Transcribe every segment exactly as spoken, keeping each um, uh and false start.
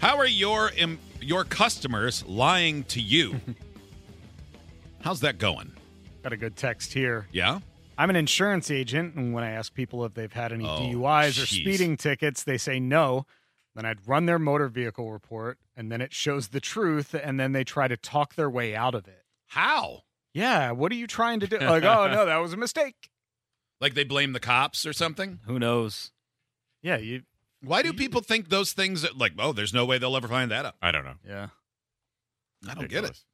How are your im- your customers lying to you? How's that going? Got a good text here. Yeah? I'm an insurance agent, and when I ask people if they've had any Oh, D U Is or jeez. speeding tickets, they say no. Then I'd run their motor vehicle report, and then it shows the truth, and then they try to talk their way out of it. How? Yeah, what are you trying to do? Like, oh, no, that was a mistake. Like they blame the cops or something? Who knows? Yeah, you. Why do people think those things that, like, oh, there's no way they'll ever find that out? I don't know. Yeah. I don't get it.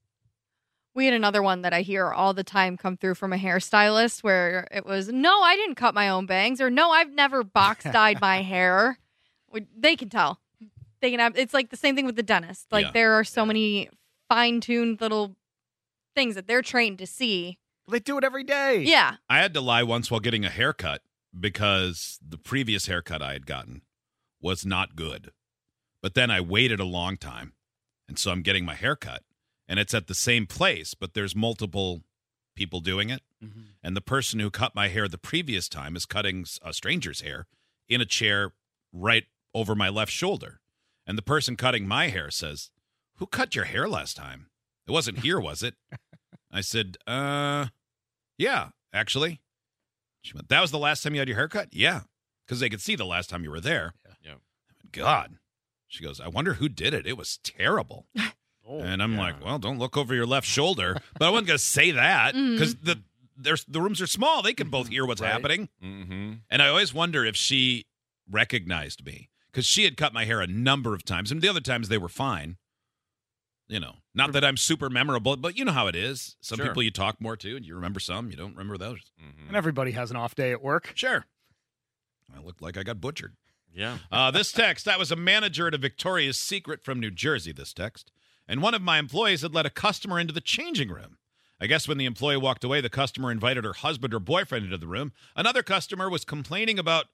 We had another one that I hear all the time come through from a hairstylist where it was, no, I didn't cut my own bangs, or no, I've never box dyed my hair. We- They can tell. They can have. It's like the same thing with the dentist. Like Yeah. there are so many fine-tuned little things that they're trained to see. They do it every day. Yeah. I had to lie once while getting a haircut because the previous haircut I had gotten was not good. But then I waited a long time, and so I'm getting my haircut, and it's at the same place, but there's multiple people doing it. Mm-hmm. And the person who cut my hair the previous time is cutting a stranger's hair in a chair right over my left shoulder. And the person cutting my hair says, "Who cut your hair last time? It wasn't here, was it?" I said, uh, yeah, actually. She went, "That was the last time you had your hair cut?" "Yeah, because they could see the last time you were there." Yeah. Yeah. I went, "God." She goes, "I wonder who did it. It was terrible." Oh, and I'm yeah. like, well, don't look over your left shoulder. But I wasn't going to say that because the there's the rooms are small. They can both hear what's Right. happening. Mm-hmm. And I always wonder if she recognized me because she had cut my hair a number of times. And the other times they were fine. You know, not that I'm super memorable, but you know how it is. Some Sure. people you talk more to and you remember some, you don't remember those. Mm-hmm. And everybody has an off day at work. Sure. I looked like I got butchered. Yeah. Uh, this text, I was a manager at a Victoria's Secret from New Jersey, this text. And one of my employees had let a customer into the changing room. I guess when the employee walked away, the customer invited her husband or boyfriend into the room. Another customer was complaining about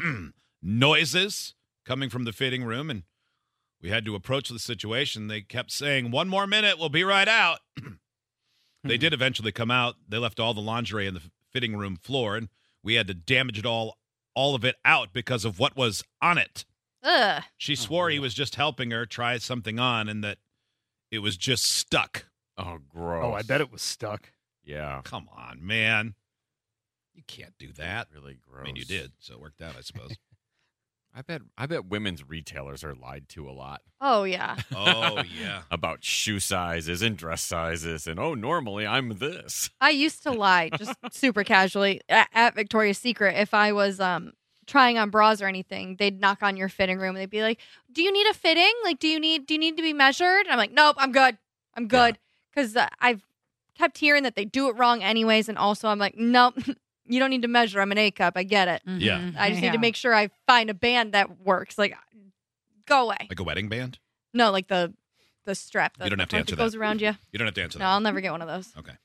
noises coming from the fitting room, and we had to approach the situation. They kept saying, "One more minute, we'll be right out." They did eventually come out. They left all the lingerie in the fitting room floor, and we had to damage it all, all of it out because of what was on it. Ugh. She swore he was just helping her try something on and that it was just stuck. Oh, gross. Oh, I bet it was stuck. Yeah. Come on, man. You can't do that. Really gross. I mean, you did, so it worked out, I suppose. I bet. I bet women's retailers are lied to a lot Oh, yeah. Oh, yeah. about shoe sizes and dress sizes, and oh, normally I'm this. I used to lie just super casually at, at Victoria's Secret if I was um trying on bras or anything. They'd knock on your fitting room and they'd be like, "Do you need a fitting? Like, do you need do you need to be measured?" And I'm like, "Nope, I'm good. I'm good." Because uh, I've kept hearing that they do it wrong anyways, and also I'm like, "Nope, you don't need to measure. I'm an A cup. I get it. Yeah. I just need to make sure I find a band that works. Like, go away. Like a wedding band? No, like the the strap. The, You don't the have to part answer that goes that. around you. You don't have to answer No, that. I'll never get one of those. Okay.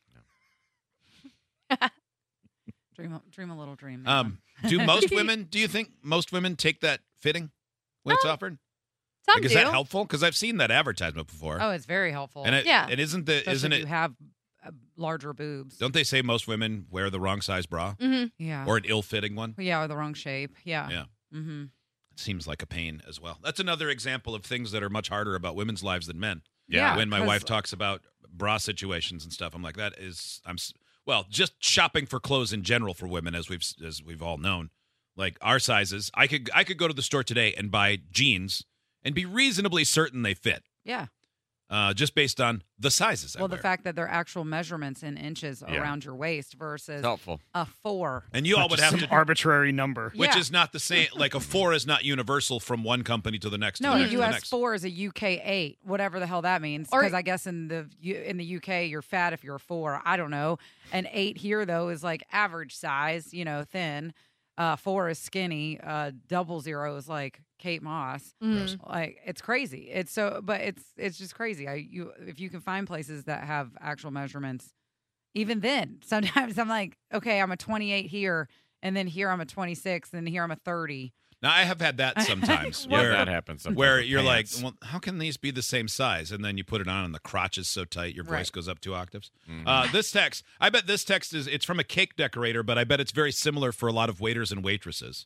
Dream, a, dream a little dream. Um, do most women, do you think most women take that fitting when it's Um, offered? Some Like, is do. that helpful? Because I've seen that advertisement before. oh, it's very helpful. and it, Yeah. and isn't the Especially isn't if it? you have uh, larger boobs. Don't they say most women wear the wrong size bra hmm yeah. or an ill-fitting one? yeah, or the wrong shape. Yeah. Yeah. Mm-hmm. It seems like a pain as well. That's another example of things that are much harder about women's lives than men. Yeah, when my 'cause- wife talks about bra situations and stuff, I'm like, that is, I'm s- well, just shopping for clothes in general for women, as we've as we've all known, like our sizes. I could I could go to the store today and buy jeans and be reasonably certain they fit, Yeah. uh, just based on the sizes. I Well, the wear. fact that they're actual measurements in inches Yeah. around your waist versus It's helpful. a four. and you all Not would just have some to, arbitrary number. which Yeah. is not the same. Like a four is not universal from one company to the next. to No, the a next, to the U S next. four is a U K eight, whatever the hell that means. Or- Because I guess in the U- in the U K you're fat if you're a four. I don't know. An eight here though is like average size, you know, thin. Uh, four is skinny. Uh, double zero is like Kate Moss. Mhm. Like it's crazy. It's so, but it's it's just crazy. I you if you can find places that have actual measurements, even then sometimes I'm like, okay, I'm a twenty-eight here, and then here I'm a twenty-six, and here I'm a thirty. Now I have had that sometimes. Yeah, where, that happens. sometimes Where with you're pants. like, well, how can these be the same size? And then you put it on, and the crotch is so tight, your voice Right. goes up two octaves. Mhm. Uh, this text, I bet this text is it's from a cake decorator, but I bet it's very similar for a lot of waiters and waitresses.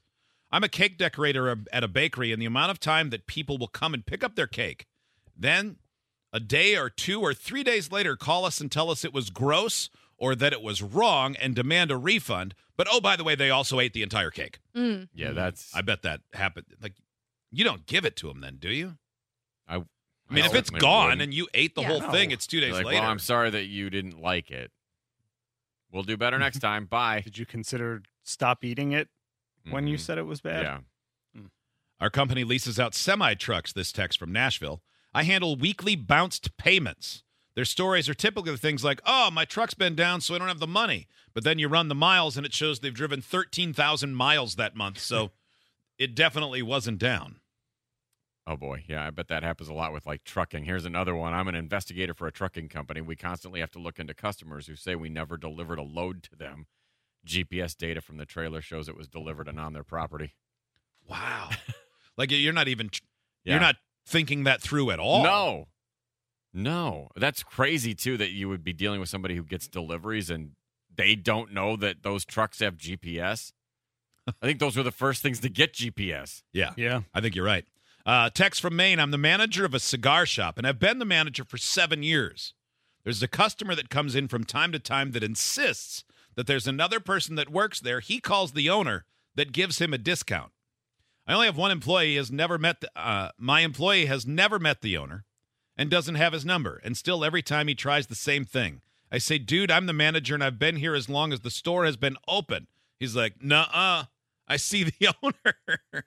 I'm a cake decorator at a bakery, and the amount of time that people will come and pick up their cake, then a day or two or three days later call us and tell us it was gross or that it was wrong and demand a refund. But, oh, by the way, they also ate the entire cake. Mm. Yeah, that's. I bet that happened. Like, you don't give it to them then, do you? I, I mean, if it's certainly gone wouldn't. and you ate the Yeah. whole No. thing, it's two days Like, later. well, I'm sorry that you didn't like it. We'll do better next time. Bye. Did you consider stop eating it when you Mhm. said it was bad? Yeah. Our company leases out semi-trucks, this text from Nashville. I handle weekly bounced payments. Their stories are typically things like, oh, my truck's been down, so I don't have the money. But then you run the miles, and it shows they've driven thirteen thousand miles that month, so it definitely wasn't down. Oh, boy. Yeah, I bet that happens a lot with, like, trucking. Here's another one. I'm an investigator for a trucking company. We constantly have to look into customers who say we never delivered a load to them. G P S data from the trailer shows it was delivered and on their property. Wow. Like, you're not even, Yeah. you're not thinking that through at all. No. No. That's crazy, too, that you would be dealing with somebody who gets deliveries and they don't know that those trucks have G P S. I think those were the first things to get G P S. Yeah. Yeah. I think you're right. Uh, text from Maine. I'm the manager of a cigar shop, and I've been the manager for seven years. There's a customer that comes in from time to time that insists that there's another person that works there. He calls the owner that gives him a discount. I only have one employee. He has never met the, uh, my employee has never met the owner and doesn't have his number. And still, every time he tries the same thing, I say, dude, I'm the manager, and I've been here as long as the store has been open. He's like, nuh-uh, I see the owner.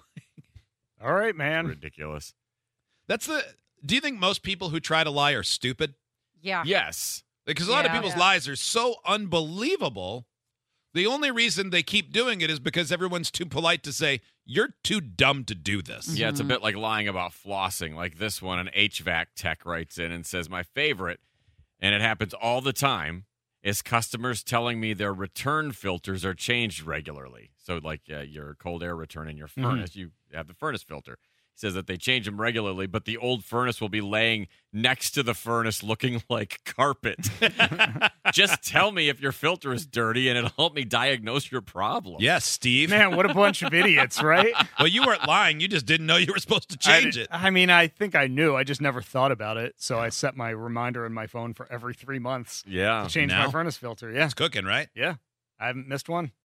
All right, man. Ridiculous. That's the. Do you think most people who try to lie are stupid? Yeah. Yes. Because a lot of Yeah. people's Yeah. lies are so unbelievable. The only reason they keep doing it is because everyone's too polite to say, you're too dumb to do this. Yeah, it's a bit like lying about flossing. Like this one, an H V A C tech writes in and says, my favorite, and it happens all the time, is customers telling me their return filters are changed regularly. So like uh, your cold air return in your furnace, you have the furnace filter. He says that they change them regularly, but the old furnace will be laying next to the furnace looking like carpet. Just tell me if your filter is dirty and it'll help me diagnose your problem. Yes, Steve. Man, what a bunch of idiots, right? Well, you weren't lying. You just didn't know you were supposed to I change did- it. I mean, I think I knew. I just never thought about it. So I set my reminder in my phone for every three months Yeah. to change Now? my furnace filter. Yeah. It's cooking, right? Yeah. I haven't missed one.